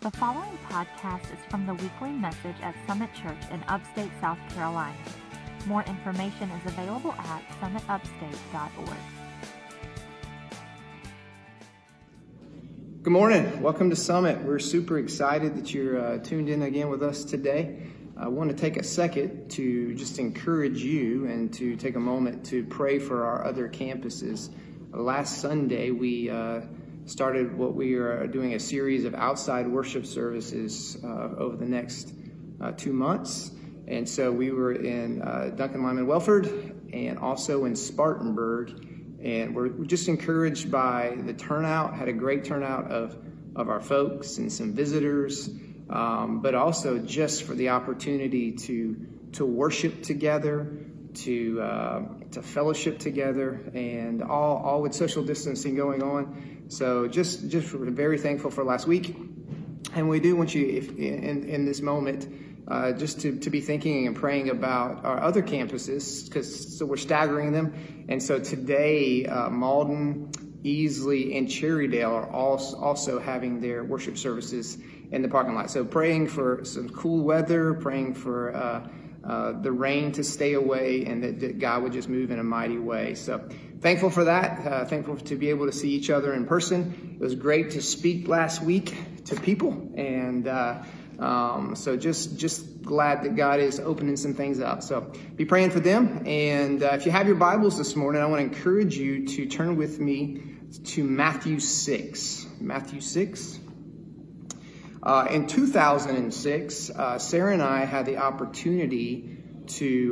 The following podcast is from the weekly message at Summit Church in upstate South Carolina. More information is available at summitupstate.org. Good morning. Welcome to Summit. We're super excited that you're tuned in again with us today. I want to take a second to just encourage you and to take a moment to pray for our other campuses. Last Sunday, we started what we are doing a series of outside worship services over the next 2 months. And so we were in Duncan Lyman Welford and also in Spartanburg. And we're just encouraged by the turnout, had a great turnout of our folks and some visitors, but also just for the opportunity to worship together, to fellowship together, and all with social distancing going on. So just we're very thankful for last week. And we do want you, in this moment, just to be thinking and praying about our other campuses, so we're staggering them. And so today, Malden, Easley, and Cherrydale are also having their worship services in the parking lot. So praying for some cool weather, praying for the rain to stay away, and that God would just move in a mighty way. So thankful for that, thankful to be able to see each other in person. It was great to speak last week to people, and so just glad that God is opening some things up. So be praying for them. And if you have your Bibles this morning, I want to encourage you to turn with me to Matthew 6. Matthew 6. In 2006, Sarah and I had the opportunity to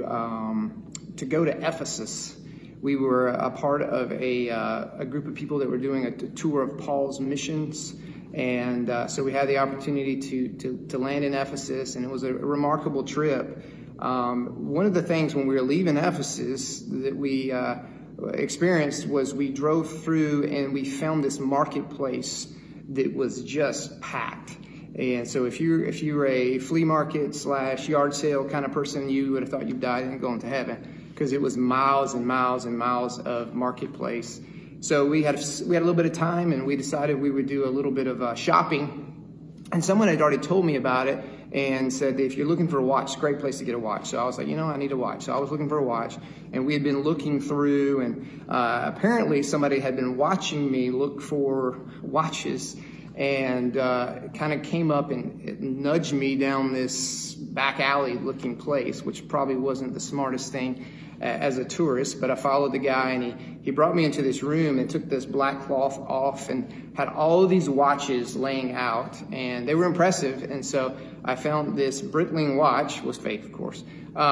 go to Ephesus. We were a part of a group of people that were doing a tour of Paul's missions. And so we had the opportunity to land in Ephesus, and it was a remarkable trip. One of the things when we were leaving Ephesus that we experienced was we drove through and we found this marketplace that was just packed. And so if you're a flea market / yard sale kind of person, you would have thought you died and gone to heaven, because it was miles and miles and miles of marketplace. So we had a little bit of time, and we decided we would do a little bit of shopping. And someone had already told me about it and said that if you're looking for a watch, it's a great place to get a watch. So I was like, I need a watch. So I was looking for a watch, and we had been looking through, and apparently somebody had been watching me look for watches, and kind of came up and nudged me down this back alley looking place, which probably wasn't the smartest thing as a tourist, but I followed the guy, and he brought me into this room and took this black cloth off and had all of these watches laying out, and they were impressive. And so I found this Breitling watch, was fake of course,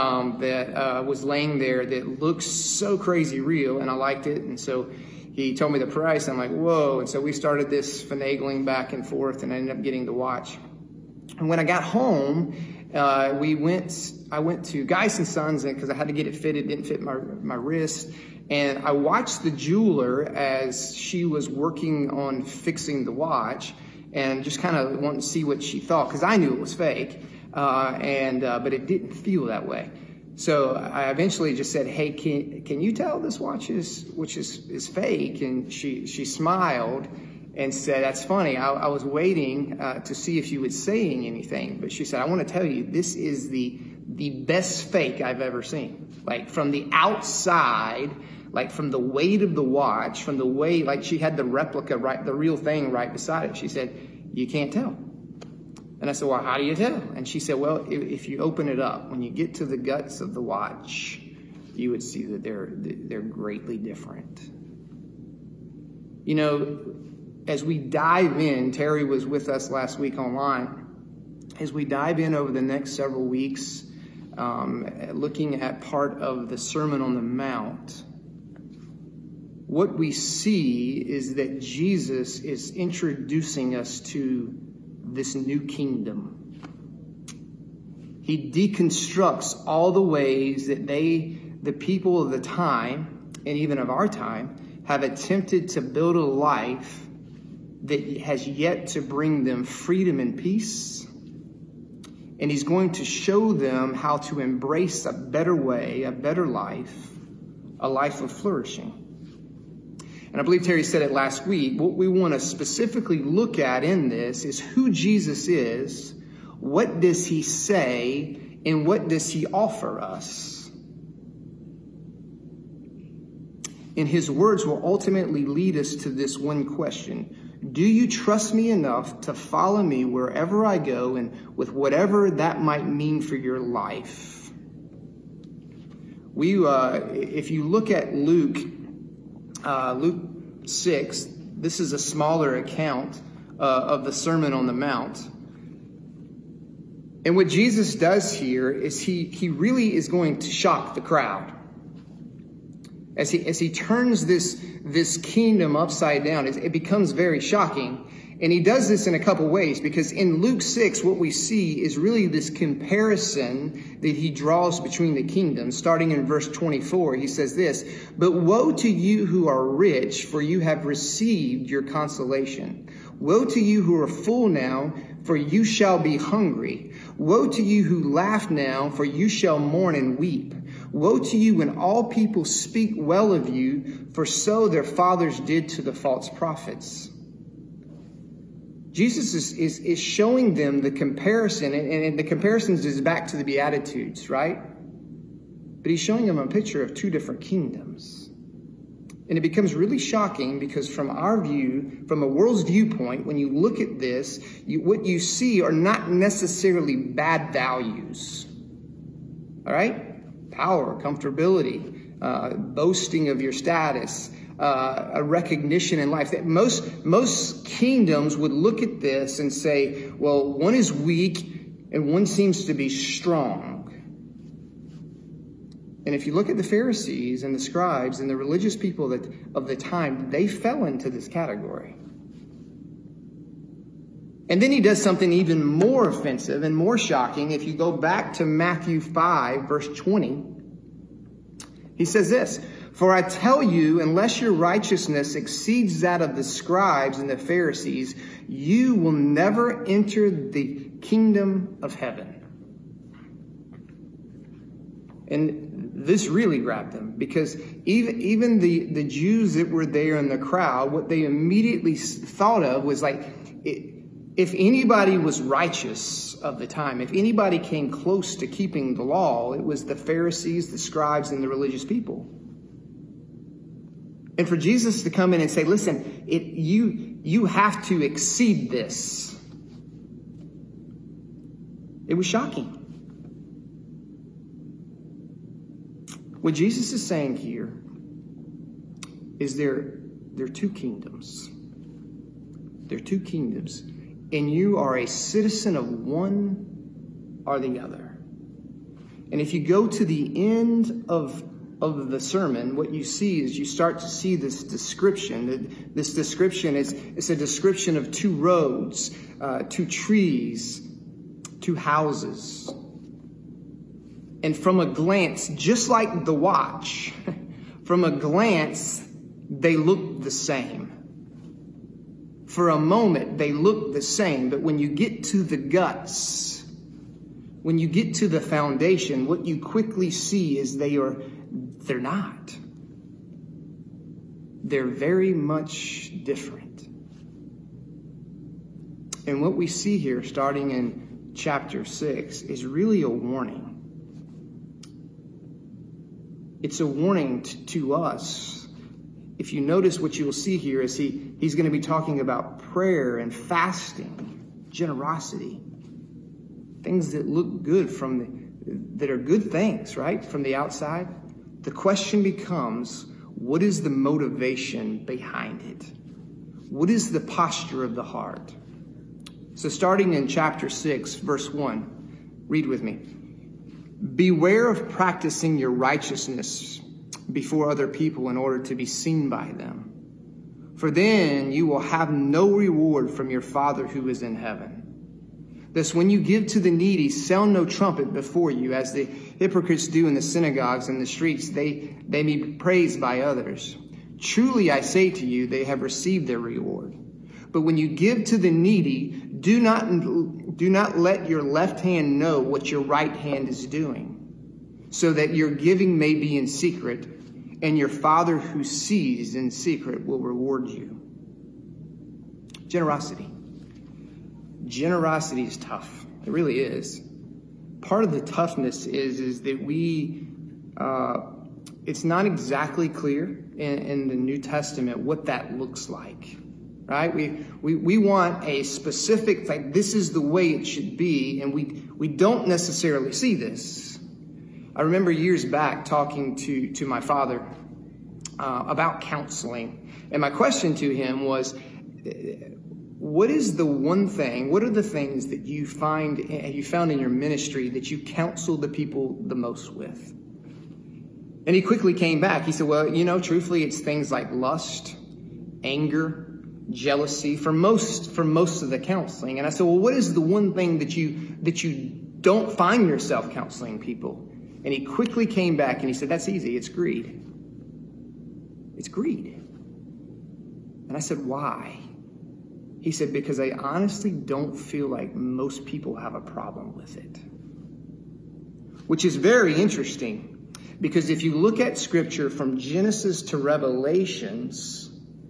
that was laying there that looked so crazy real, and I liked it. And so he told me the price. I'm like, whoa. And so we started this finagling back and forth, and I ended up getting the watch. And when I got home, I went to Geis & Sons because I had to get it fitted. It didn't fit my wrist. And I watched the jeweler as she was working on fixing the watch, and just kind of wanted to see what she thought, because I knew it was fake, but it didn't feel that way. So I eventually just said, hey, can you tell this watch is fake? And she smiled and said, that's funny. I was waiting to see if you would say anything. But she said, I want to tell you, this is the best fake I've ever seen. Like from the outside, like from the weight of the watch, from the way, like she had the replica, right, the real thing right beside it. She said, you can't tell. And I said, well, how do you tell? And she said, well, if you open it up, when you get to the guts of the watch, you would see that they're greatly different. As we dive in, Terry was with us last week online. As we dive in over the next several weeks, looking at part of the Sermon on the Mount, what we see is that Jesus is introducing us to this new kingdom. He deconstructs all the ways that the people of the time, and even of our time, have attempted to build a life that has yet to bring them freedom and peace. And he's going to show them how to embrace a better way, a better life, a life of flourishing. And I believe Terry said it last week. What we want to specifically look at in this is who Jesus is, what does he say, and what does he offer us? And his words will ultimately lead us to this one question. Do you trust me enough to follow me wherever I go and with whatever that might mean for your life? If you look at Luke 6, this is a smaller account of the Sermon on the Mount. And what Jesus does here is he really is going to shock the crowd. As he turns this kingdom upside down, it becomes very shocking. And he does this in a couple ways, because in Luke 6, what we see is really this comparison that he draws between the kingdoms. Starting in verse 24, he says this, "But woe to you who are rich, for you have received your consolation. Woe to you who are full now, for you shall be hungry. Woe to you who laugh now, for you shall mourn and weep. Woe to you when all people speak well of you, for so their fathers did to the false prophets." Jesus is showing them the comparison, and the comparisons is back to the Beatitudes, right? But he's showing them a picture of two different kingdoms. And it becomes really shocking because from our view, from a world's viewpoint, when you look at this, what you see are not necessarily bad values. All right? Power, comfortability, boasting of your status, a recognition in life. That most kingdoms would look at this and say, well, one is weak and one seems to be strong. And if you look at the Pharisees and the scribes and the religious people of the time, they fell into this category. And then he does something even more offensive and more shocking. If you go back to Matthew 5, verse 20, he says this, "For I tell you, unless your righteousness exceeds that of the scribes and the Pharisees, you will never enter the kingdom of heaven." And this really grabbed them, because even the Jews that were there in the crowd, what they immediately thought of was like, if anybody was righteous of the time, if anybody came close to keeping the law, it was the Pharisees, the scribes, and the religious people. And for Jesus to come in and say, listen, you have to exceed this. It was shocking. What Jesus is saying here is there are two kingdoms. There are two kingdoms. And you are a citizen of one or the other. And if you go to the end of the sermon, what you see is you start to see this description. This description is a description of two roads, two trees, two houses. And from a glance, just like the watch, from a glance, they look the same. For a moment, they look the same. But when you get to the guts, when you get to the foundation, what you quickly see is they're not. They're very much different. And what we see here, starting in chapter 6, is really a warning. It's a warning to us. If you notice, what you'll see here is he's going to be talking about prayer and fasting, generosity, things that look good that are good things, right? From the outside. The question becomes, what is the motivation behind it? What is the posture of the heart? So starting in chapter 6, verse 1, read with me. "Beware of practicing your righteousness before other people in order to be seen by them. For then you will have no reward from your Father who is in heaven. Thus, when you give to the needy, sound no trumpet before you, as the hypocrites do in the synagogues and the streets, they may be praised by others. Truly, I say to you, they have received their reward. But when you give to the needy, do not let your left hand know what your right hand is doing, so that your giving may be in secret, and your Father who sees in secret will reward you. Generosity. Generosity is tough. It really is. Part of the toughness is that it's not exactly clear in the New Testament what that looks like, right? We want a specific, like, this is the way it should be, and we don't necessarily see this. I remember years back talking to my father about counseling, and my question to him was, what is the one thing, what are the things that you found in your ministry that you counsel the people the most with? And he quickly came back. He said, well, truthfully, it's things like lust, anger, jealousy for most of the counseling. And I said, well, what is the one thing that you don't find yourself counseling people? And he quickly came back and he said, that's easy. It's greed. It's greed. And I said, why? He said, because I honestly don't feel like most people have a problem with it. Which is very interesting, because if you look at Scripture from Genesis to Revelations,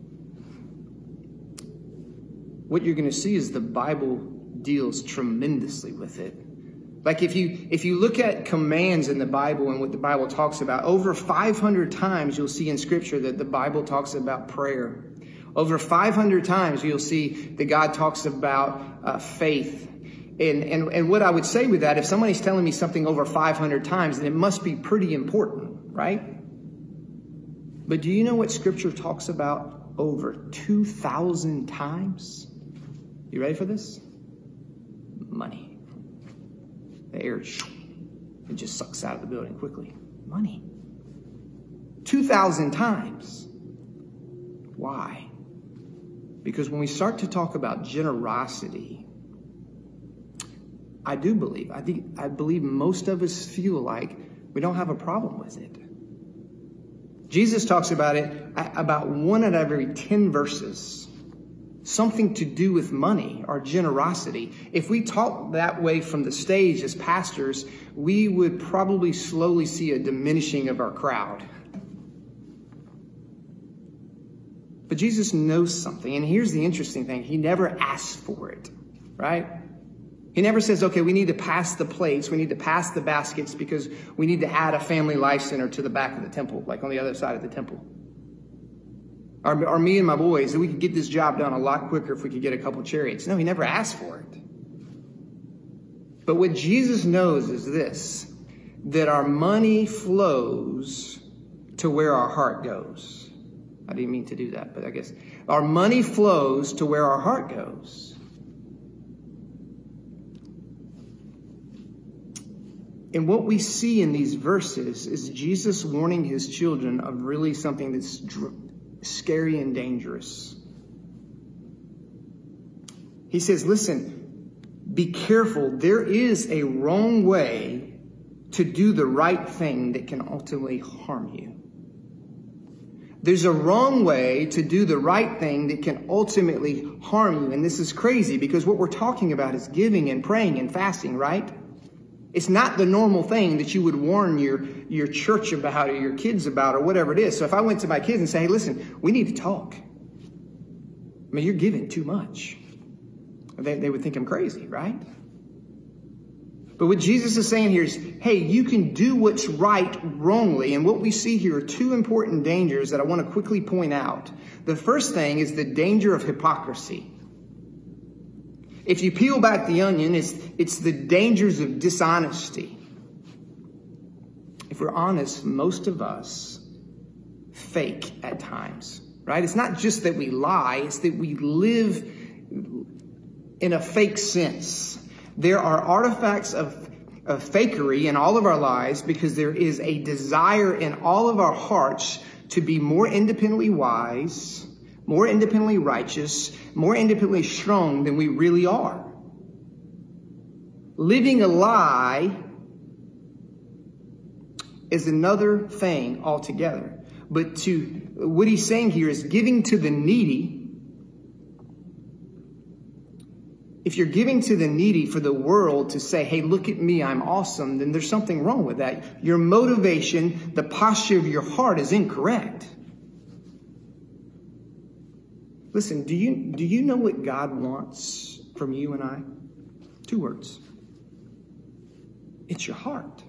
what you're going to see is the Bible deals tremendously with it. Like if you look at commands in the Bible and what the Bible talks about, over 500 times you'll see in Scripture that the Bible talks about prayer. Over 500 times you'll see that God talks about faith. And what I would say with that, if somebody's telling me something over 500 times, then it must be pretty important, right? But do you know what Scripture talks about over 2,000 times? You ready for this? Money. The air, it just sucks out of the building quickly. Money. 2,000 times. Why? Because when we start to talk about generosity, I believe most of us feel like we don't have a problem with it. Jesus talks about it about 1 out of every 10 verses. Something to do with money or generosity. If we talk that way from the stage as pastors, we would probably slowly see a diminishing of our crowd. But Jesus knows something, and here's the interesting thing. He never asks for it, right? He never says, okay, we need to pass the plates, we need to pass the baskets because we need to add a family life center to the back of the temple, like on the other side of the temple. Or me and my boys, we could get this job done a lot quicker if we could get a couple chariots. No, he never asked for it. But what Jesus knows is this, that our money flows to where our heart goes. I didn't mean to do that, but I guess our money flows to where our heart goes. And what we see in these verses is Jesus warning his children of really something that's scary and dangerous. He says, listen, be careful. There is a wrong way to do the right thing that can ultimately harm you. There's a wrong way to do the right thing that can ultimately harm you. And this is crazy because what we're talking about is giving and praying and fasting, right? It's not the normal thing that you would warn your church about or your kids about or whatever it is. So if I went to my kids and say, hey, listen, we need to talk. I mean, you're giving too much. They would think I'm crazy, right? But what Jesus is saying here is, hey, you can do what's right wrongly. And what we see here are two important dangers that I want to quickly point out. The first thing is the danger of hypocrisy. If you peel back the onion, it's the dangers of dishonesty. If we're honest, most of us fake at times, right? It's not just that we lie, it's that we live in a fake sense. There are artifacts of fakery in all of our lives because there is a desire in all of our hearts to be more independently wise, more independently righteous, more independently strong than we really are. Living a lie is another thing altogether. But what he's saying here is giving to the needy If you're giving to the needy for the world to say, hey, look at me, I'm awesome, then there's something wrong with that. Your motivation, the posture of your heart is incorrect. Listen, do you know what God wants from you and I? 2 words. It's your heart.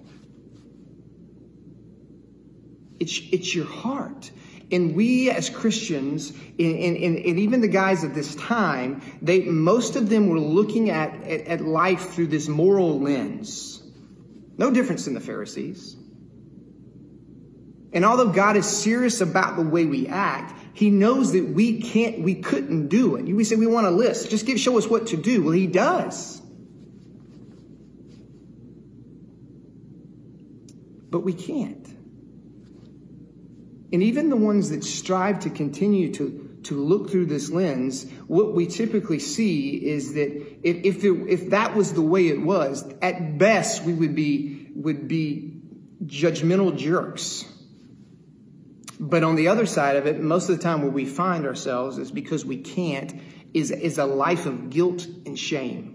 It's your heart. And we as Christians, and even the guys of this time, most of them were looking at life through this moral lens. No difference in the Pharisees. And although God is serious about the way we act, he knows that we couldn't do it. We say we want a list. Just show us what to do. Well, he does. But we can't. And even the ones that strive to continue to look through this lens, what we typically see is that if that was the way it was, at best we would be judgmental jerks. But on the other side of it, most of the time where we find ourselves is because we can't, is a life of guilt and shame.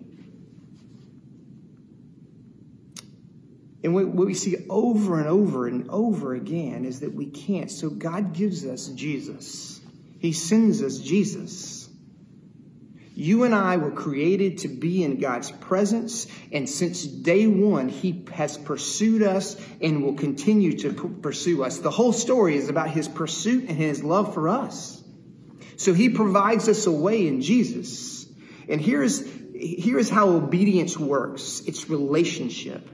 And what we see over and over and over again is that we can't. So God gives us Jesus. He sends us Jesus. You and I were created to be in God's presence. And since day one, he has pursued us and will continue to pursue us. The whole story is about his pursuit and his love for us. So he provides us a way in Jesus. And here's how obedience works. It's relationship.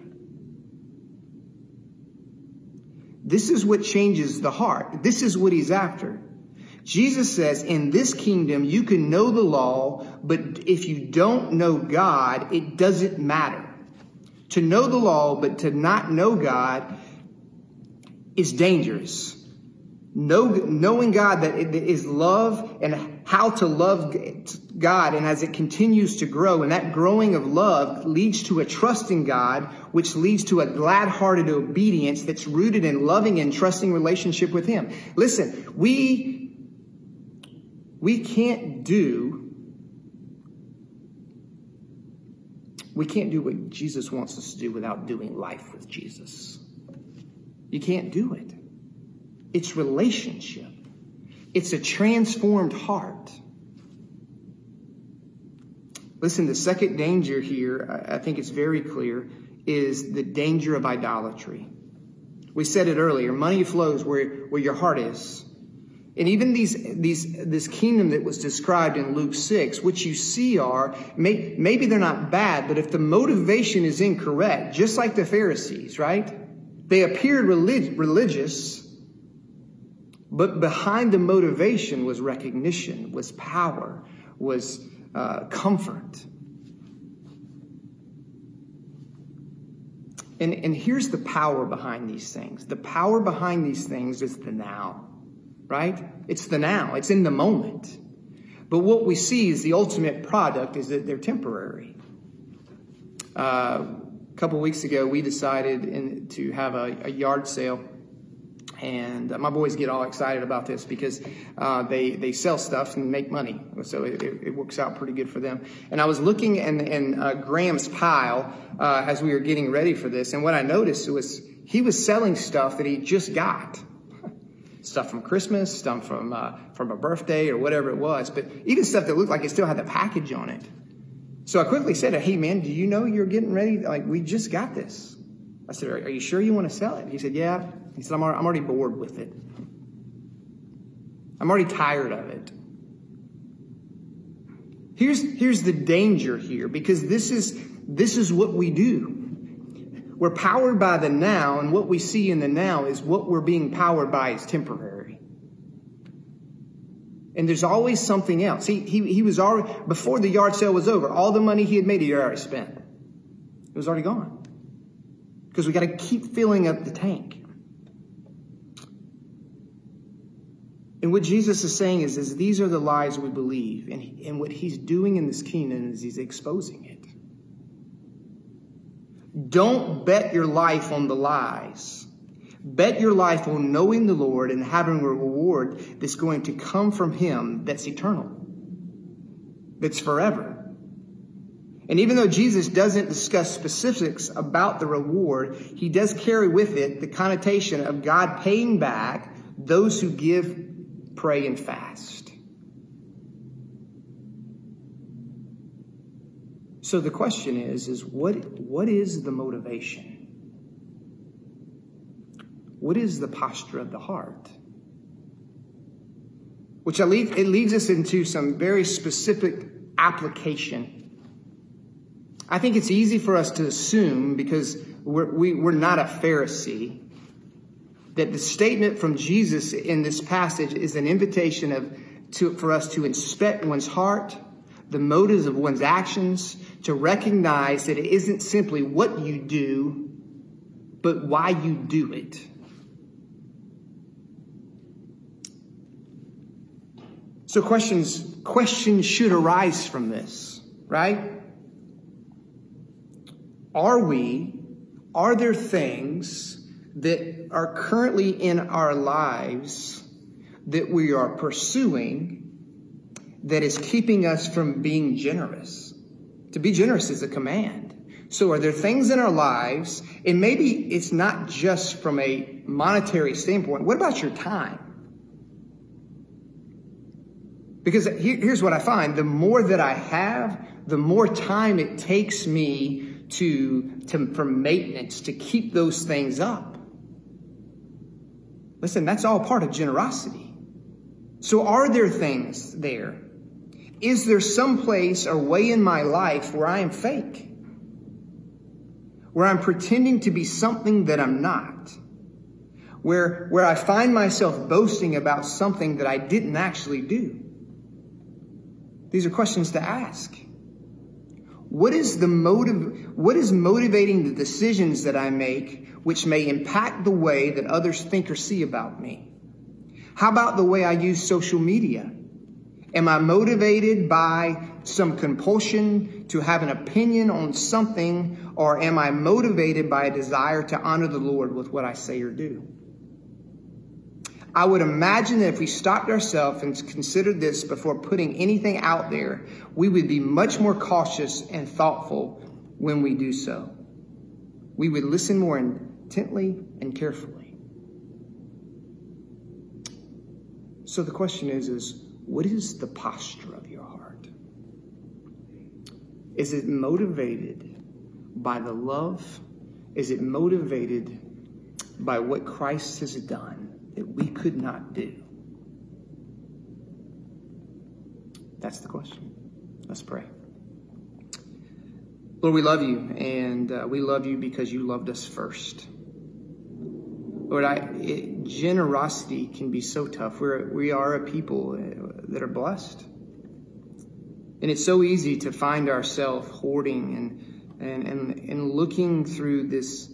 This is what changes the heart. This is what he's after. Jesus says, in this kingdom, you can know the law, but if you don't know God, it doesn't matter. To know the law, but to not know God is dangerous. Knowing God that it is love and how to love God, and as it continues to grow, and that growing of love leads to a trust in God, which leads to a glad-hearted obedience that's rooted in loving and trusting relationship with him. Listen, we can't do what Jesus wants us to do without doing life with Jesus. You can't do it. It's relationship. It's a transformed heart. Listen, the second danger here, I think it's very clear, is the danger of idolatry. We said it earlier. Money flows where your heart is. And even this kingdom that was described in Luke 6, which you see maybe they're not bad, but if the motivation is incorrect, just like the Pharisees, right? They appeared religious, but behind the motivation was recognition, was power, was comfort. And here's the power behind these things. The power behind these things is the now, right? It's the now. It's in the moment. But what we see is the ultimate product is that they're temporary. A couple weeks ago, we decided to have a yard sale. And my boys get all excited about this because they sell stuff and make money. So it works out pretty good for them. And I was looking in Graham's pile as we were getting ready for this. And what I noticed was he was selling stuff that he just got. Stuff from Christmas, stuff from a birthday or whatever it was. But even stuff that looked like it still had the package on it. So I quickly said, hey, man, do you know you're getting ready? Like, we just got this. I said, are you sure you want to sell it? He said, yeah. He said, I'm already bored with it. I'm already tired of it. Here's the danger here, because this is what we do. We're powered by the now, and what we see in the now is what we're being powered by is temporary. And there's always something else. He was already, before the yard sale was over, all the money he had made, he already spent. It was already gone. Because we got to keep filling up the tank. And what Jesus is saying is these are the lies we believe. And what he's doing in this kingdom is he's exposing it. Don't bet your life on the lies. Bet your life on knowing the Lord and having a reward that's going to come from him, that's eternal, that's forever. And even though Jesus doesn't discuss specifics about the reward, he does carry with it the connotation of God paying back those who give, pray, and fast. So the question is what is the motivation? What is the posture of the heart? Which it leads us into some very specific application. I think it's easy for us to assume, because we're not a Pharisee, that the statement from Jesus in this passage is an invitation for us to inspect one's heart, the motives of one's actions, to recognize that it isn't simply what you do, but why you do it. So questions should arise from this, right? Are there things that are currently in our lives that we are pursuing that is keeping us from being generous? To be generous is a command. So are there things in our lives, and maybe it's not just from a monetary standpoint. What about your time? Because here's what I find. The more that I have, the more time it takes me for maintenance, to keep those things up. Listen, that's all part of generosity. So are there things there? Is there some place or way in my life where I am fake? Where I'm pretending to be something that I'm not? Where I find myself boasting about something that I didn't actually do? These are questions to ask. What is motivating the decisions that I make, which may impact the way that others think or see about me? How about the way I use social media? Am I motivated by some compulsion to have an opinion on something, or am I motivated by a desire to honor the Lord with what I say or do? I would imagine that if we stopped ourselves and considered this before putting anything out there, we would be much more cautious and thoughtful when we do so. We would listen more intently and carefully. So the question is what is the posture of your heart? Is it motivated by the love? Is it motivated by what Christ has done that we could not do? That's the question. Let's pray. Lord, we love you, and we love you because you loved us first. Lord, generosity can be so tough. We are a people that are blessed. And it's so easy to find ourselves hoarding and looking through this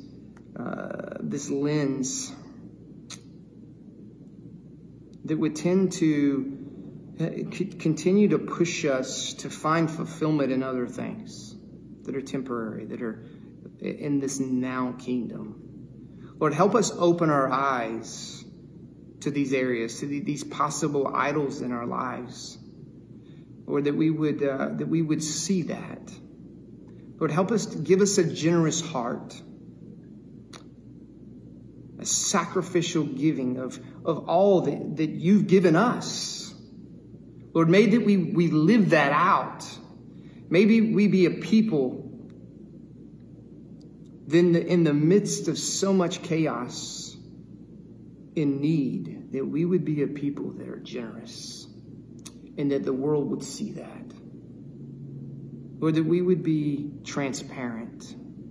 lens that would tend to continue to push us to find fulfillment in other things that are temporary, that are in this now kingdom. Lord, help us open our eyes to these areas, to these possible idols in our lives. Lord, that we would see that. Lord, help us, give us a generous heart, a sacrificial giving of all that you've given us. Lord, may that we live that out. Maybe we be a people then in the midst of so much chaos, in need, that we would be a people that are generous, and that the world would see that. Lord, that we would be transparent,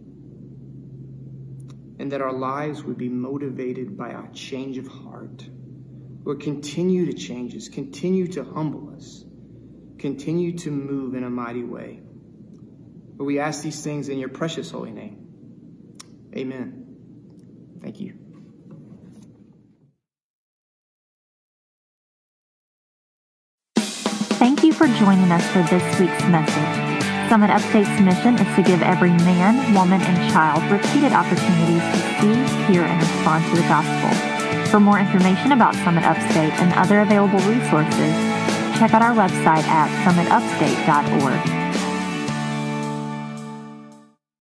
and that our lives would be motivated by a change of heart. Lord, continue to change us, continue to humble us, continue to move in a mighty way. Lord, we ask these things in your precious holy name. Amen. Thank you. Thank you for joining us for this week's message. Summit Upstate's mission is to give every man, woman, and child repeated opportunities to see, hear, and respond to the gospel. For more information about Summit Upstate and other available resources, check out our website at summitupstate.org.